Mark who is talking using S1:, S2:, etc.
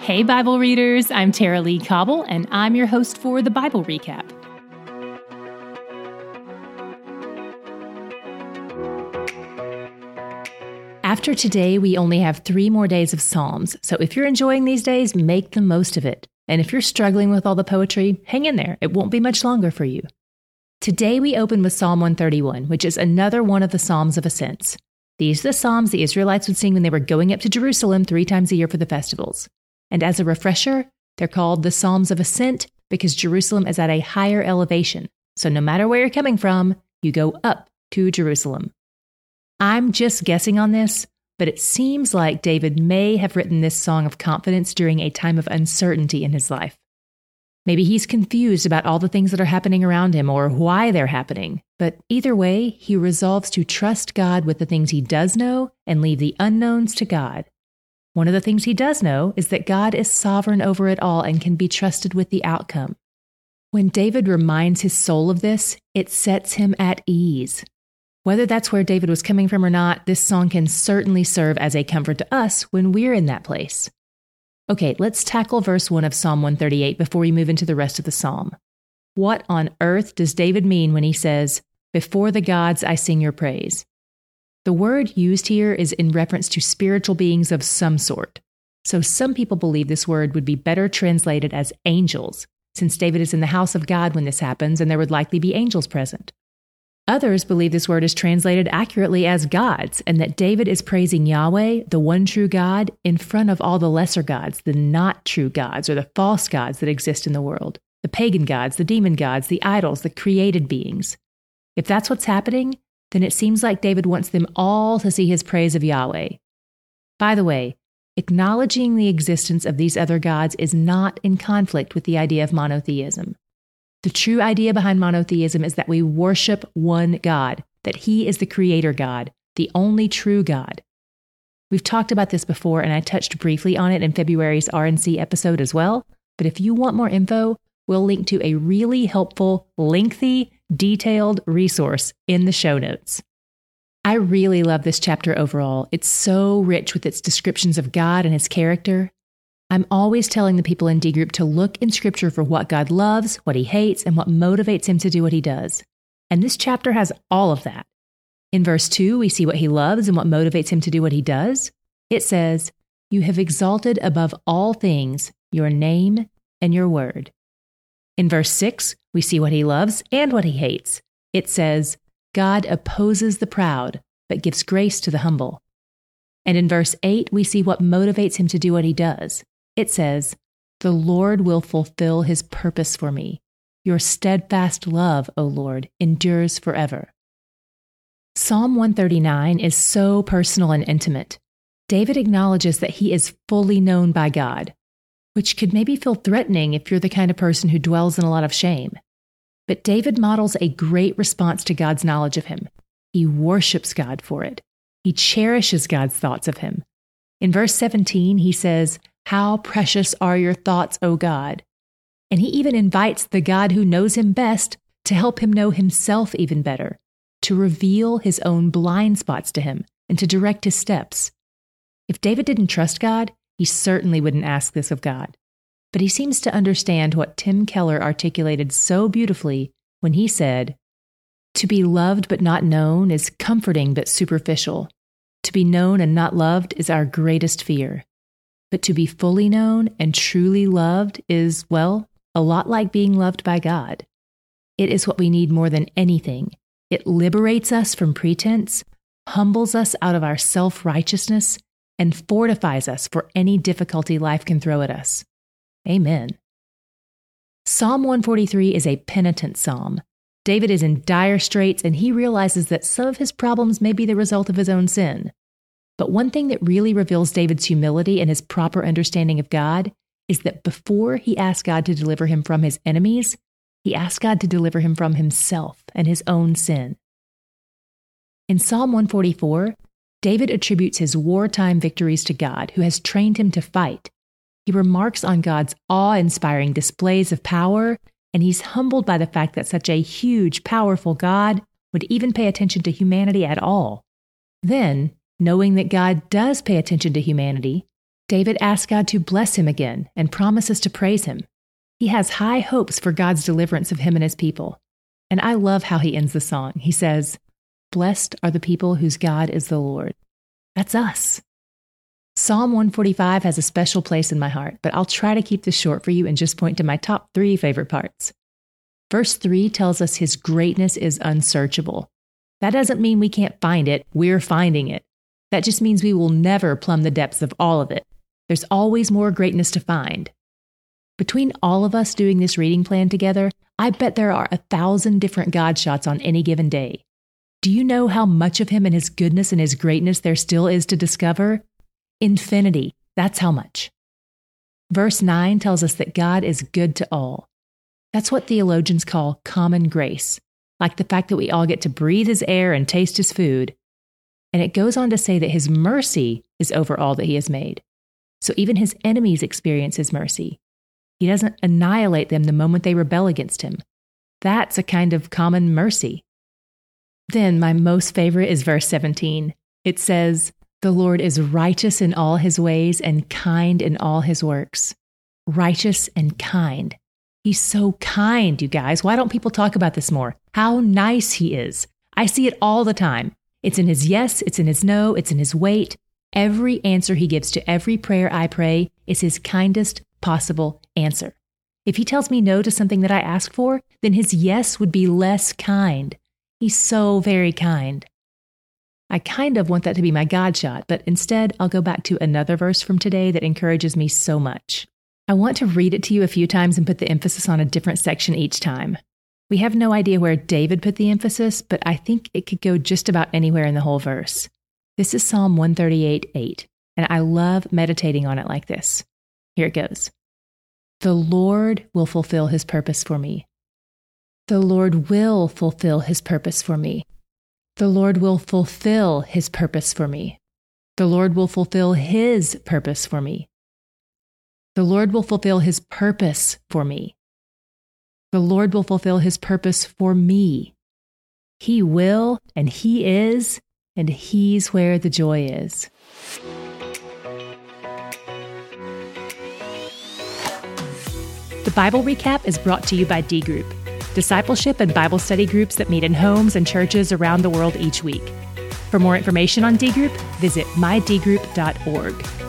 S1: Hey, Bible readers, I'm Tara Lee Cobble, and I'm your host for the Bible Recap. After today, we only have 3 more days of Psalms, so if you're enjoying these days, make the most of it. And if you're struggling with all the poetry, hang in there. It won't be much longer for you. Today, we open with Psalm 131, which is another one of the Psalms of Ascents. These are the Psalms the Israelites would sing when they were going up to Jerusalem 3 times a year for the festivals. And as a refresher, they're called the Psalms of Ascent because Jerusalem is at a higher elevation. So no matter where you're coming from, you go up to Jerusalem. I'm just guessing on this, but it seems like David may have written this song of confidence during a time of uncertainty in his life. Maybe he's confused about all the things that are happening around him or why they're happening. But either way, he resolves to trust God with the things he does know and leave the unknowns to God. One of the things he does know is that God is sovereign over it all and can be trusted with the outcome. When David reminds his soul of this, it sets him at ease. Whether that's where David was coming from or not, this song can certainly serve as a comfort to us when we're in that place. Okay, let's tackle verse 1 of Psalm 138 before we move into the rest of the psalm. What on earth does David mean when he says, "Before the gods I sing your praise"? The word used here is in reference to spiritual beings of some sort. So some people believe this word would be better translated as angels, since David is in the house of God when this happens and there would likely be angels present. Others believe this word is translated accurately as gods, and that David is praising Yahweh, the one true God, in front of all the lesser gods, the not true gods, or the false gods that exist in the world, the pagan gods, the demon gods, the idols, the created beings. If that's what's happening, then it seems like David wants them all to see his praise of Yahweh. By the way, acknowledging the existence of these other gods is not in conflict with the idea of monotheism. The true idea behind monotheism is that we worship one God, that He is the creator God, the only true God. We've talked about this before, and I touched briefly on it in February's RNC episode as well, but if you want more info, we'll link to a really helpful, lengthy, detailed resource in the show notes. I really love this chapter overall. It's so rich with its descriptions of God and His character. I'm always telling the people in D Group to look in Scripture for what God loves, what He hates, and what motivates Him to do what He does. And this chapter has all of that. In verse 2, we see what He loves and what motivates Him to do what He does. It says, "You have exalted above all things your name and your word." In verse 6, we see what He loves and what He hates. It says, "God opposes the proud, but gives grace to the humble." And in verse 8, we see what motivates Him to do what He does. It says, "The Lord will fulfill His purpose for me. Your steadfast love, O Lord, endures forever." Psalm 139 is so personal and intimate. David acknowledges that he is fully known by God, which could maybe feel threatening if you're the kind of person who dwells in a lot of shame. But David models a great response to God's knowledge of him. He worships God for it. He cherishes God's thoughts of him. In verse 17, he says, "How precious are your thoughts, O God." And he even invites the God who knows him best to help him know himself even better, to reveal his own blind spots to him, and to direct his steps. If David didn't trust God, he certainly wouldn't ask this of God. But he seems to understand what Tim Keller articulated so beautifully when he said, "To be loved but not known is comforting but superficial. To be known and not loved is our greatest fear. But to be fully known and truly loved is, well, a lot like being loved by God. It is what we need more than anything. It liberates us from pretense, humbles us out of our self-righteousness, and fortifies us for any difficulty life can throw at us." Amen. Psalm 143 is a penitent psalm. David is in dire straits, and he realizes that some of his problems may be the result of his own sin. But one thing that really reveals David's humility and his proper understanding of God is that before he asked God to deliver him from his enemies, he asked God to deliver him from himself and his own sin. In Psalm 144, David attributes his wartime victories to God, who has trained him to fight. He remarks on God's awe-inspiring displays of power, and he's humbled by the fact that such a huge, powerful God would even pay attention to humanity at all. Then, knowing that God does pay attention to humanity, David asks God to bless him again and promises to praise him. He has high hopes for God's deliverance of him and his people. And I love how he ends the song. He says, "Blessed are the people whose God is the Lord." That's us. Psalm 145 has a special place in my heart, but I'll try to keep this short for you and just point to my top 3 favorite parts. Verse 3 tells us his greatness is unsearchable. That doesn't mean we can't find it, we're finding it. That just means we will never plumb the depths of all of it. There's always more greatness to find. Between all of us doing this reading plan together, I bet there are 1,000 different God shots on any given day. Do you know how much of him and his goodness and his greatness there still is to discover? Infinity. That's how much. Verse 9 tells us that God is good to all. That's what theologians call common grace, like the fact that we all get to breathe his air and taste his food. And it goes on to say that his mercy is over all that he has made. So even his enemies experience his mercy. He doesn't annihilate them the moment they rebel against him. That's a kind of common mercy. Then my most favorite is verse 17. It says, "The Lord is righteous in all his ways and kind in all his works." Righteous and kind. He's so kind, you guys. Why don't people talk about this more? How nice he is. I see it all the time. It's in his yes, it's in his no, it's in his wait. Every answer he gives to every prayer I pray is his kindest possible answer. If he tells me no to something that I ask for, then his yes would be less kind. He's so very kind. I kind of want that to be my God shot, but instead I'll go back to another verse from today that encourages me so much. I want to read it to you a few times and put the emphasis on a different section each time. We have no idea where David put the emphasis, but I think it could go just about anywhere in the whole verse. This is Psalm 138:8, and I love meditating on it like this. Here it goes. The Lord will fulfill his purpose for me. The Lord will fulfill his purpose for me. The Lord will fulfill his purpose for me. The Lord will fulfill his purpose for me. The Lord will fulfill his purpose for me. The Lord will fulfill his purpose for me. He will, and he is, and he's where the joy is. The Bible Recap is brought to you by D Group, discipleship and Bible study groups that meet in homes and churches around the world each week. For more information on D Group, visit mydgroup.org.